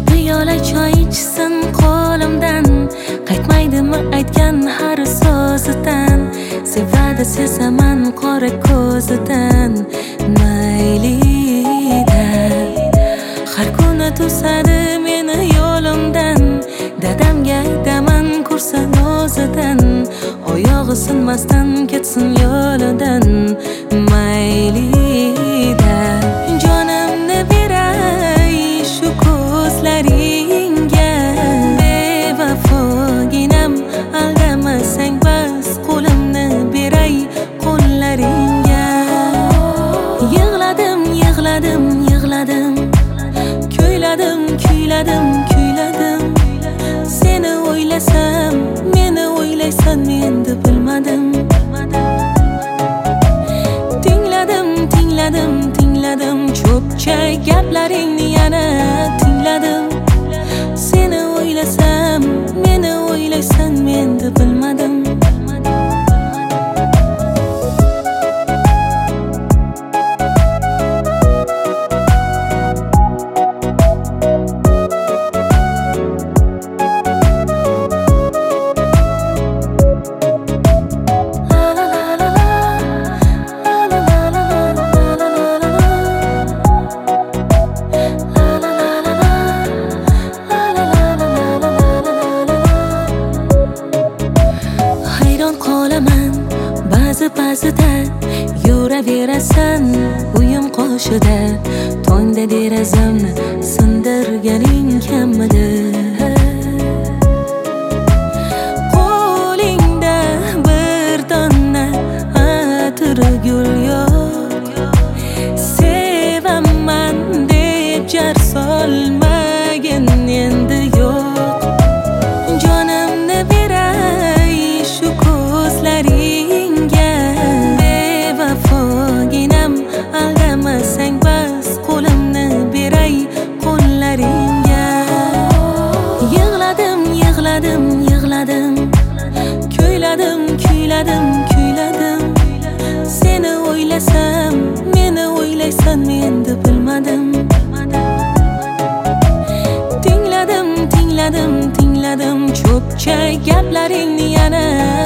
piyola choy ichsin qo'limdan, qaytmaydimi aytgan har so'zidan. Sevadi sezaman qora ko'zidan. Maylida har kuni to'sadi meni yo'limdan. Dadamga aytaman ko'rsin o'zidan, oyog'i sinmasdan ketsin yo'lidan. Maylida jonimni beray shu ko'zlaringga, bevafoginam aldamasang bas, qo'limni beray qo'llaringga. Yig'ladim, yig'ladim, yig'ladim, kuyladim, kuyladim, kuyladim. Seni o'ylasam, meni o'ylaysan men deb bilmadim. Tingladim, tingladim, tingladim, cho'pcha gaplaringni yana tingladim. Seni o'ylasam, meni o'ylaysan men deb bilmadim. Ba'zida yuraverasan uyim qoshida, tongda derazamni sindirganing kamida. Qo'lingda bir dona atir gul yo'q, sevaman deb jar solmagin endi yo'q. Jonimni beray shu ko'zlaringga, aldamasang bas, qo'limni beray qo'llaringga. Yig'ladim, yig'ladim, yig'ladim, kuyladim, kuyladim, kuyladim. Seni o'ylasam, meni o'ylaysan men deb bilmadim. Tingladim, tingladim, tingladim, cho'pcha gaplaringni yana